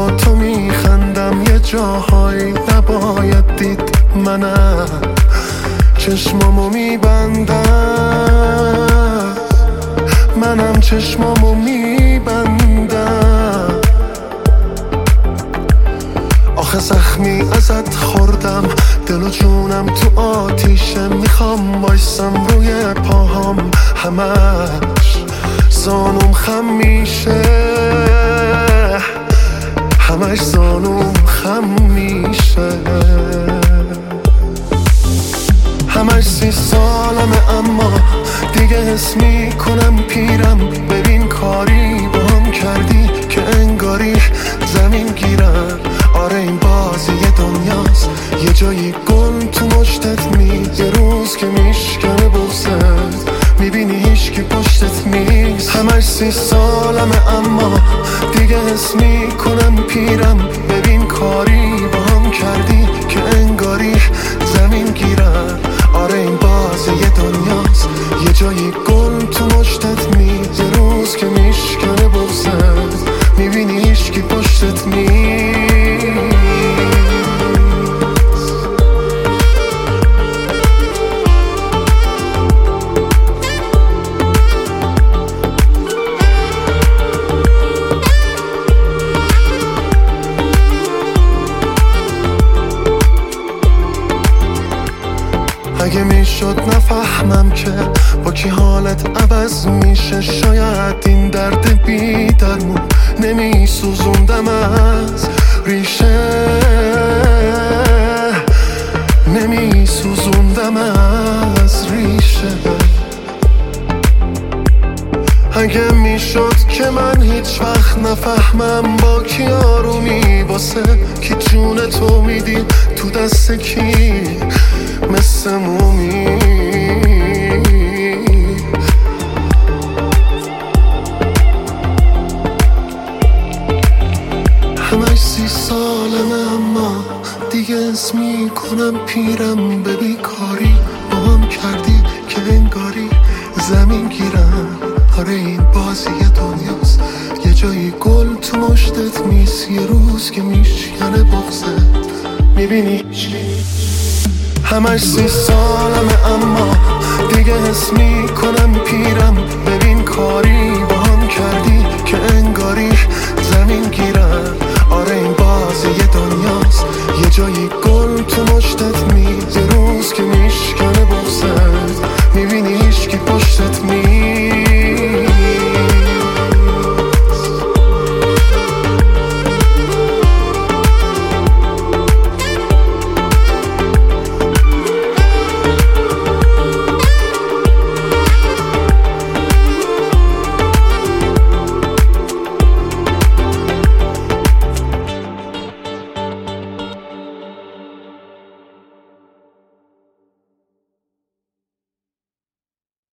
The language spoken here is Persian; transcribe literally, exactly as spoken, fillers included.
با تو میخندم یه جاهایی نباید دید. منم چشمامو میبندم، منم چشمامو میبندم. آخه زخمی ازت خوردم، دل و جونم تو آتیشه. میخوام بایستم روی پاهام، همش زانوم خم میشه، همش زانوم خم میشه. همش سی سالمه اما دیگه حس میکنم پیرم. ببین کاری با هم کردی که انگاری زمین گیرم. آره این بازی دنیاست، یه جایی گل تو مشتت می، یه روز که میشکنه بغزت میبینی هیچکی پشتت نیست. همش سی سالمه اما دیگه حس میکنم پیرم. ببین کاری با هم کردی که انگاری زمین گیرم. آره این بازی دنیاست، یه جایی گل تو مشتت می، یه روز که میشکنه بغزت میبینی هیچکی پشتت نیست. اگه میشد نفهمم که با کی حالت عوض میشه، شاید این درد بی درمون نمیسوزوندم از ریشه، نمیسوزوندم از ریشه. اگه میشد که من هیچ وقت نفهمم با کی آرومی، واسه کی جون تو میدی تو دست کی مثل مومی. همش سی سالمه اما دیگه حس میکنم پیرم. ببین کاری با هم کردی که انگاری زمین گیرم. آره این بازی دنیاست، یه جایی گل تو مشتت میس، یه روز که میشکنه بغزت میبینی. همش سی سالمه اما دیگه حس میکنم پیرم. ببین کاری با هم کردی که انگاری زمین گیرم.